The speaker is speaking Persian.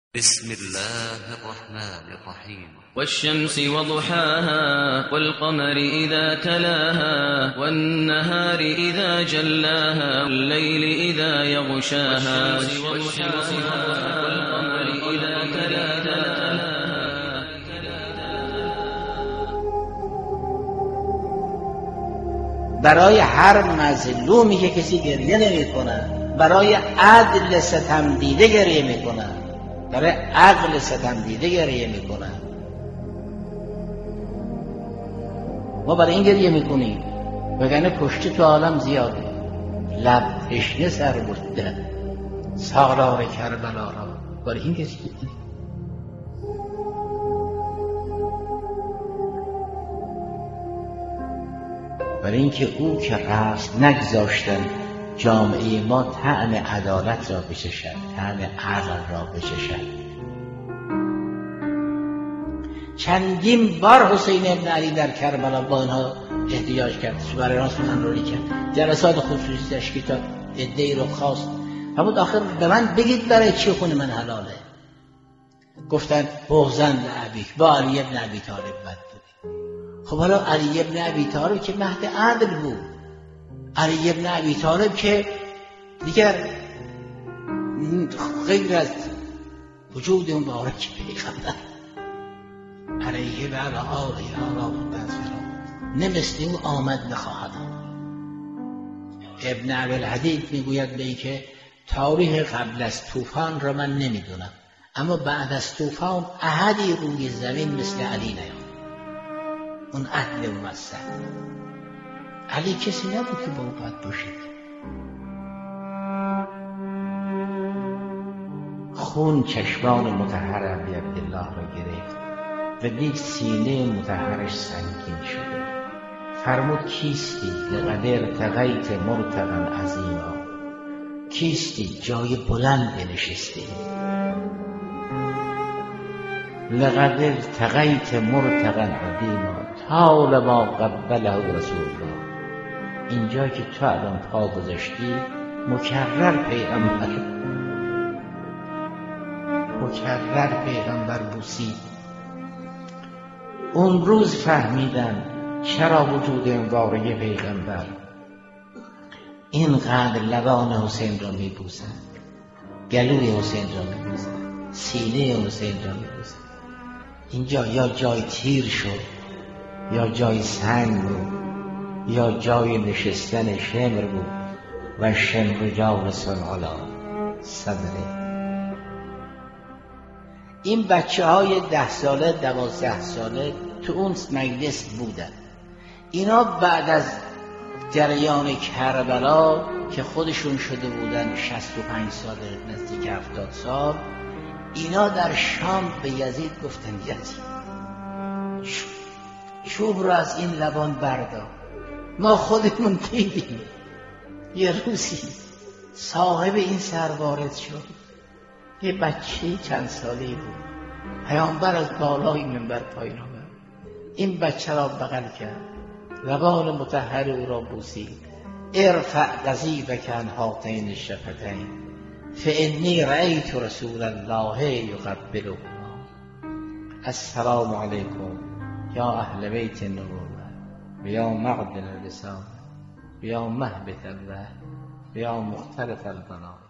بسم الله الرحمن الرحيم والشمس وضحاها والقمر إذا تلاها والنهار إذا جلاها والليل إذا يغشاها والقمر إذا تلاها. برای هر مظلومی که کسی گریه نمی کنه، برای عدل ستم دیده گریه می کنه، برای عقل ستم دیده گریه می کنه. ما برای این گریه می کنیم وگرنه کشته تو عالم زیاده. لب تشنه سر برده سالار کربلا را، برای این کسی که برای اینکه او که قصد نگذاشتن جامعه ما طعم عدالت را بچشد، طعم عقل را بچشد. چندین بار حسین ابن علی در کربلا با اینها احتجاج کرد، برای اینا سخنرانی کرد، جلسات خصوصی تشکیل داد، عده‌ای رو خواست. فرمود آخر به من بگید برای چی خون من حلاله؟ گفتن بغضاً لابیک، با علی ابن ابی طالب بد بودی. خب حالا علی ابن ابی طالب که مهد عدل بود، علی ابن ابی طالب که دیگر غیر از وجود مبارک پیغمبر علیه و علی آله و نمثل او آمد نخواهد. ابن ابوالحدید میگوید به این که تاریخ قبل از طوفان را من نمیدونم، اما بعد از طوفان احدی روی زمین مثل علی نیامد. اون عدل ممثل. علی کسی نبود که با او باید باشد. خون چشمان مطهر ابی عبدالله را گرفت و دید سینه مطهرش سنگین شده. فرمود کیستی؟ لقد ارتقیت مرتقا عظیما. کیستی؟ جای بلند نشستی. لقد ارتقیت مرتقا عظیما طال ما قبله رسول الله. اینجا که تو الان پا گذاشتی مکرر پیغمبر بوسید. اون روز فهمیدن چرا وجود این وارای پیغمبر اینقدر لبان حسین را میبوسند، گلوی حسین را میبوسند، سینه حسین را میبوسند. اینجا یا جای تیر شد، یا جای سنگ بود، یا جای نشستن شمر بود و شمر جالس علی صدره. این بچه های 10 ساله 12 ساله تو اون مجلس بودن. اینا بعد از جریان کربلا که خودشون شده بودن 65 ساله نزدیک 70 سال، اینا در شام به یزید گفتن یزید چوب را از این لبان بردار. ما خودمون دیدیم یه روزی صاحب این سر وارد شد، یه بچه چند سالی بود. پیامبر از بالای منبر پایین آمد، این بچه را بغل کرد، لبان مطهر او را بوسید. ارفع غضیبک عن هاتین الشفتین فانی رأیت رسول الله یقبلهما. السلام علیکم یا اهل بیت النبوة و یا معدن الرسالة و یا مهبط الوحی و یا مختلف البنات.